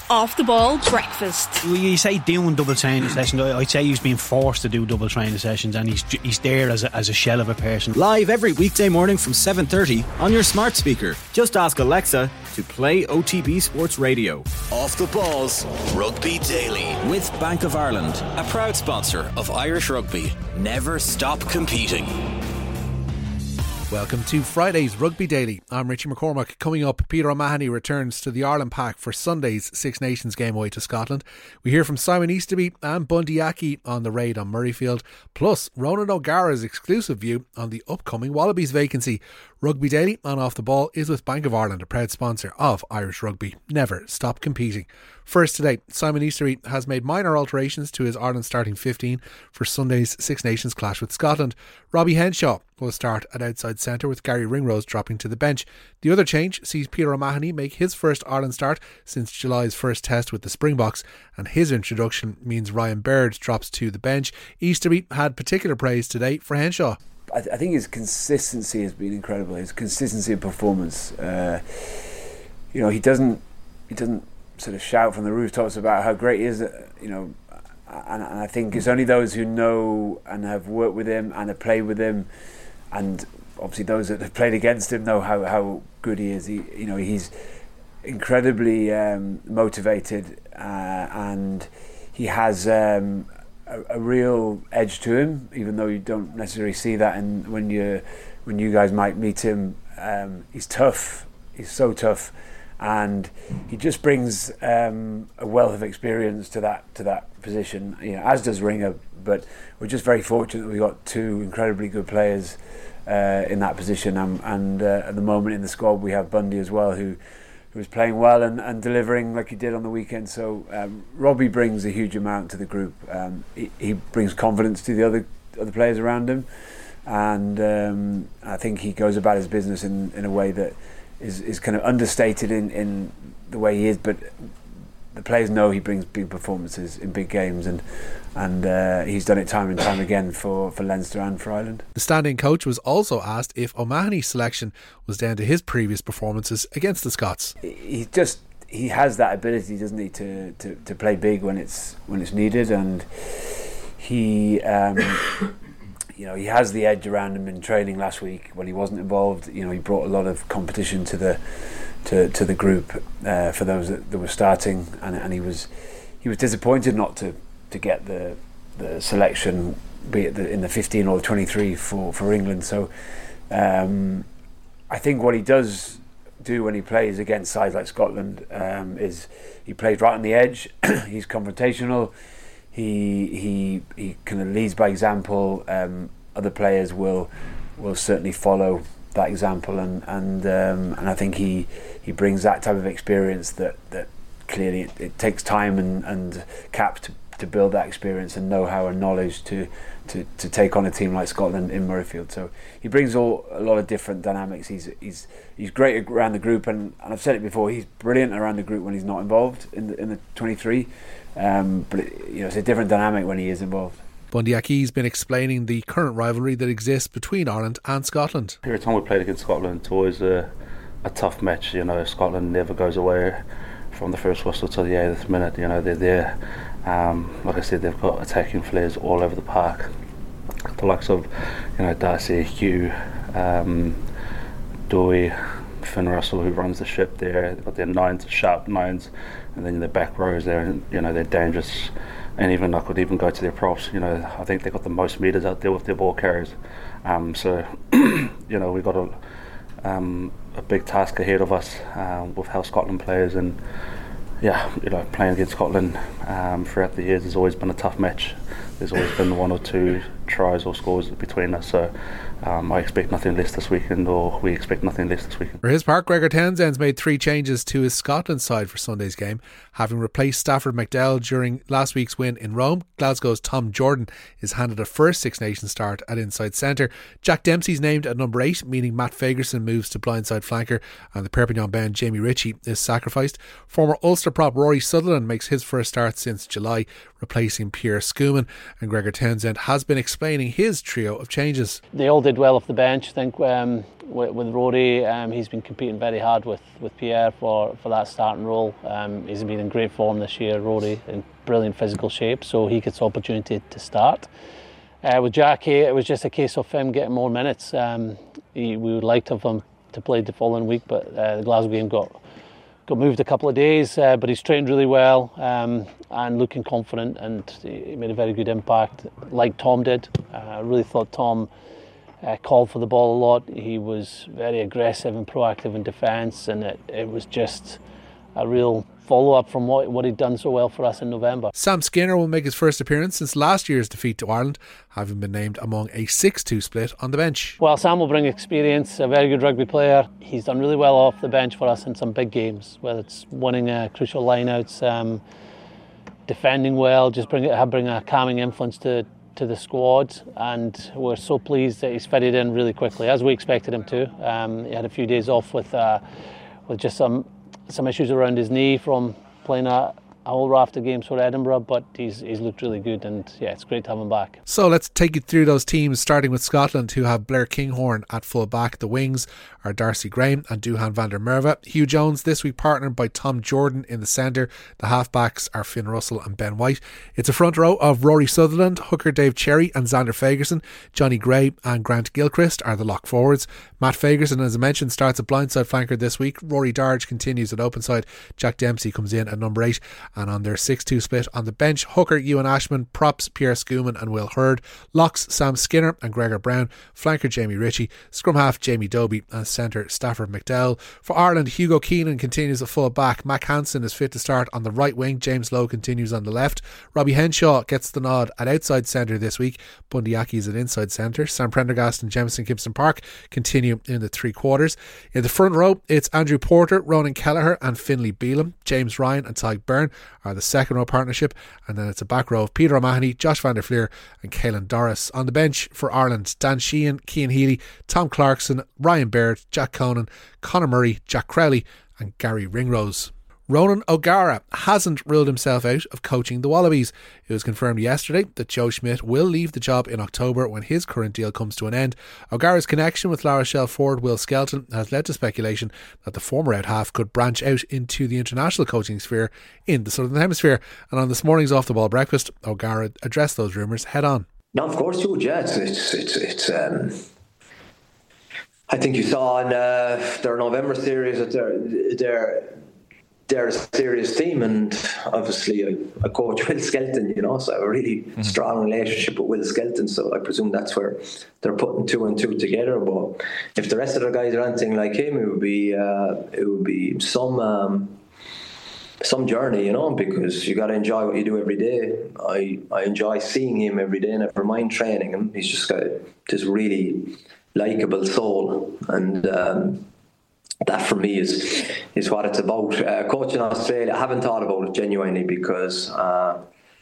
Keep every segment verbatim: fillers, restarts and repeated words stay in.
Off the Ball Breakfast. You say doing double training sessions. I'd say he's been forced to do double training sessions, and he's he's there as a, as a shell of a person. Live every weekday morning from seven thirty on your smart speaker. Just ask Alexa to play O T B Sports Radio. Off the Balls Rugby Daily With Bank of Ireland, a proud sponsor of Irish Rugby. Never stop competing. Welcome to Friday's Rugby Daily. I'm Richie McCormack. Coming up, Peter O'Mahony returns to the Ireland Pack for Sunday's Six Nations game away to Scotland. We hear from Simon Easterby and Bundy Aki on the raid on Murrayfield, plus Ronan O'Gara's exclusive view on the upcoming Wallabies vacancy. Rugby Daily on Off the Ball is with Bank of Ireland, a proud sponsor of Irish Rugby. Never stop competing. First today, Simon Easterby has made minor alterations to his Ireland starting fifteen for Sunday's Six Nations clash with Scotland. Robbie Henshaw will start at outside centre with Gary Ringrose dropping to the bench. The other change sees Peter O'Mahony make his first Ireland start since July's first test with the Springboks, and his introduction means Ryan Baird drops to the bench. Easterby had particular praise today for Henshaw. I, th- I think his consistency has been incredible. His consistency of performance. Uh, you know, he doesn't he doesn't sort of shout from the rooftops about how great he is. You know, and, and I think it's only those who know and have worked with him and have played with him, and obviously those that have played against him know how, how good he is. He, you know, he's incredibly um, motivated, uh, and he has. Um, A, a real edge to him, even though you don't necessarily see that. And when you when you guys might meet him, um, he's tough. He's so tough, and he just brings um, a wealth of experience to that to that position. You know, as does Ringer. But we're just very fortunate that we got two incredibly good players uh, in that position. And, and uh, at the moment in the squad, we have Bundy as well, who. who was playing well and, and delivering like he did on the weekend. So um, Robbie brings a huge amount to the group. Um, he, he brings confidence to the other other players around him, and um, I think he goes about his business in, in a way that is, is kind of understated in, in the way he is, but the players know he brings big performances in big games, and and uh, he's done it time and time again for, for Leinster and for Ireland. The standing coach was also asked if O'Mahony's selection was down to his previous performances against the Scots. He just he has that ability, doesn't he, to, to, to play big when it's when it's needed, and he um, you know he has the edge around him in training last week when he wasn't involved. You know, he brought a lot of competition to the to, to the group uh, for those that, that were starting, and, and he was he was disappointed not to, to get the the selection, be it the, in the fifteen or the twenty-three for, for England. So um, I think what he does do when he plays against sides like Scotland um, is he plays right on the edge. He's confrontational. He he he kind of leads by example. Um, other players will will certainly follow that example, and and um, and I think he he brings that type of experience that that clearly it, it takes time and and cap to, to build that experience and know-how and knowledge to, to to take on a team like Scotland in Murrayfield. So he brings all a lot of different dynamics. He's he's he's great around the group, and, and I've said it before, he's brilliant around the group when he's not involved in the in the twenty-three. Um, but it, you know, it's a different dynamic when he is involved. Bundy Aki's been explaining the current rivalry that exists between Ireland and Scotland. Every time we played against Scotland, it's always a, a tough match. You know, Scotland never goes away from the first whistle to the eighth minute. You know, they're there. Um, like I said, they've got attacking flares all over the park. The likes of, you know, Darcy, Hugh, um, Dewey, Finn Russell, who runs the ship there. They've got their nines, sharp nines, and then the back rows there, and you know, they're dangerous. And even I could even go to their props. You know, I think they got the most meters out there with their ball carriers. Um, so, you know, we've got a, um, a big task ahead of us uh, with how Scotland plays, and yeah, you know, playing against Scotland um, throughout the years has always been a tough match. There's always been one or two tries or scores between us, so um, I expect nothing less this weekend, or we expect nothing less this weekend. For his part, Gregor Townsend's made three changes to his Scotland side for Sunday's game. Having replaced Stafford McDowell during last week's win in Rome, Glasgow's Tom Jordan is handed a first Six Nations start at inside centre. Jack Dempsey's named at number eight, meaning Matt Fagerson moves to blindside flanker, and the Perpignan bound Jamie Ritchie is sacrificed. Former Ulster prop Rory Sutherland makes his first start since July, replacing Pierre Schumann, and Gregor Townsend has been explaining his trio of changes. The old did well off the bench. I think um, with, with Rory, um, he's been competing very hard with, with Pierre for, for that starting role. Um, he's been in great form this year, Rory, in brilliant physical shape, so he gets opportunity to start. Uh, with Jackie, it was just a case of him getting more minutes. Um, he, we would like to have him to play the following week, but uh, the Glasgow game got got moved a couple of days, uh, but he's trained really well um, and looking confident, and he made a very good impact, like Tom did. Uh, I really thought Tom uh, called for the ball a lot. He was very aggressive and proactive in defence, and it, it was just a real follow-up from what, what he'd done so well for us in November. Sam Skinner will make his first appearance since last year's defeat to Ireland, having been named among a six two split on the bench. Well, Sam will bring experience, a very good rugby player. He's done really well off the bench for us in some big games, whether it's winning uh, crucial lineouts, um, defending well, just bring, it, bring a calming influence to, to the squad, and we're so pleased that he's fitted in really quickly, as we expected him to. Um, he had a few days off with, uh, with just some some issues around his knee from playing a, a whole raft of games for Edinburgh, but he's he's looked really good, and yeah, it's great to have him back. So let's take you through those teams, starting with Scotland, who have Blair Kinghorn at full back. The wings are Darcy Graham and Duhan van der Merwe. Hugh Jones this week partnered by Tom Jordan in the centre. The halfbacks are Finn Russell and Ben White. It's a front row of Rory Sutherland, hooker Dave Cherry and Xander Fagerson. Johnny Gray and Grant Gilchrist are the lock forwards. Matt Fagerson, as I mentioned, starts at blindside flanker this week. Rory Darge continues at open side. Jack Dempsey comes in at number eight. And on their six two split on the bench, hooker Ewan Ashman, props Pierre Schumann and Will Hurd, locks Sam Skinner and Gregor Brown, flanker Jamie Ritchie, scrum half Jamie Doby and centre Stafford McDowell. For Ireland, Hugo Keenan continues at full back. Mac Hansen is fit to start on the right wing. James Lowe continues on the left. Robbie Henshaw gets the nod at outside centre this week. Bundy Aki is at inside centre. Sam Prendergast and Jemison Gibson Park continue in the three quarters. In the front row, it's Andrew Porter, Ronan Kelleher and Finlay Beelum. James Ryan and Tyke Byrne are the second row partnership, and then it's a back row of Peter O'Mahony, Josh van der Fleer and Caelan Doris. On the bench for Ireland, Dan Sheehan, Cian Healy, Tom Clarkson, Ryan Baird, Jack Conan, Conor Murray, Jack Crowley and Gary Ringrose. Ronan O'Gara hasn't ruled himself out of coaching the Wallabies. It was confirmed yesterday that Joe Schmidt will leave the job in October when his current deal comes to an end. O'Gara's connection with La Rochelle forward Will Skelton has led to speculation that the former out-half could branch out into the international coaching sphere in the Southern Hemisphere. And on this morning's Off the Ball breakfast, O'Gara addressed those rumours head on. No, of course you would, yeah. It's, it's, it's, it's um, I think you saw in uh, their November series that they're, they're they're a serious team, and obviously I, I coach Will Skelton, you know, so I have a really mm-hmm. strong relationship with Will Skelton, so I presume that's where they're putting two and two together. But if the rest of the guys are anything like him, it would be uh, it would be some um, some journey, you know, because you got to enjoy what you do every day. I, I enjoy seeing him every day, and I never mind training him. He's just got this really likeable soul, and um, that for me is is what it's about. Uh, coaching Australia, I haven't thought about it genuinely, because uh,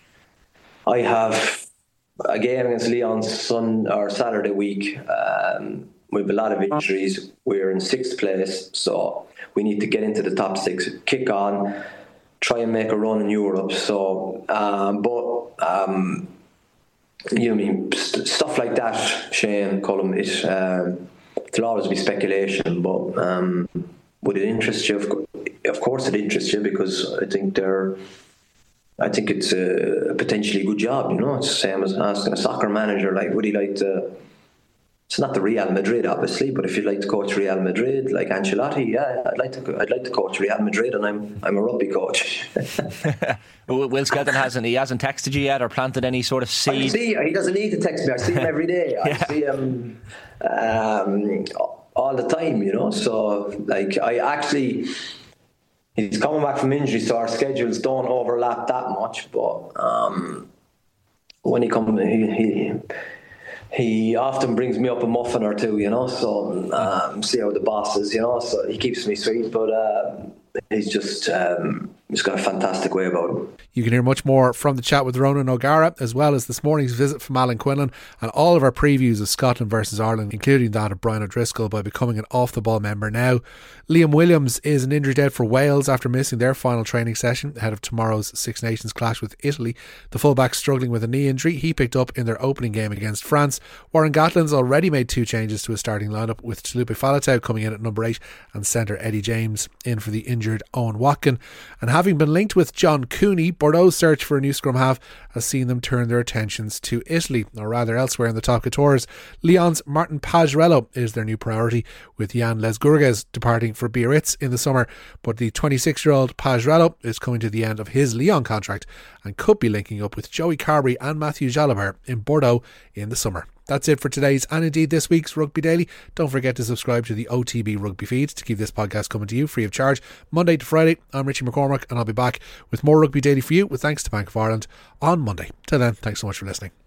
I have a game against Leon Sun or Saturday week. Um, we have a lot of injuries. We're in sixth place, so we need to get into the top six, kick on, try and make a run in Europe. So, um, but um, you know, I mean, st- stuff like that, Shane, Colm, it. Um, There'll always be speculation, but um, would it interest you? Of, co- of course, it interests you, because I think they're. I think it's a potentially good job. You know, it's the same as asking a soccer manager, like, would he like to? It's not the Real Madrid, obviously, but if you'd like to coach Real Madrid, like Ancelotti, yeah, I'd like to. I'd like to coach Real Madrid, and I'm I'm a rugby coach. Will Skelton hasn't he hasn't texted you yet or planted any sort of seed? I see, he doesn't need to text me. I see him every day. I yeah. see him um, all the time, you know. So, like, I actually, he's coming back from injury, so our schedules don't overlap that much. But um, when he comes, he, he he often brings me up a muffin or two, you know. So um, see how the boss is, you know. So he keeps me sweet, but uh, he's just. Um, he's got a fantastic way about him. You can hear much more from the chat with Ronan O'Gara, as well as this morning's visit from Alan Quinlan, and all of our previews of Scotland versus Ireland, including that of Brian O'Driscoll, by becoming an Off the Ball member now. Liam Williams is an injury out for Wales after missing their final training session ahead of tomorrow's Six Nations clash with Italy. The fullback struggling with a knee injury he picked up in their opening game against France. Warren Gatlin's already made two changes to his starting lineup, with Talupe Faletau coming in at number eight and centre Eddie James in for the injured Owen Watkin. And having been linked with John Cooney, Bordeaux's search for a new scrum half has seen them turn their attentions to Italy, or rather elsewhere in the top couture. Lyon's Martin Pagerello is their new priority, with Jan Lesgurges departing for Biarritz in the summer, but the twenty-six-year-old Pagerello is coming to the end of his Lyon contract and could be linking up with Joey Carbery and Matthew Jalabert in Bordeaux in the summer. That's it for today's and indeed this week's Rugby Daily. Don't forget to subscribe to the O T B Rugby feed to keep this podcast coming to you free of charge Monday to Friday. I'm Richie McCormack, and I'll be back with more Rugby Daily for you with thanks to Bank of Ireland on Monday. Till then, thanks so much for listening.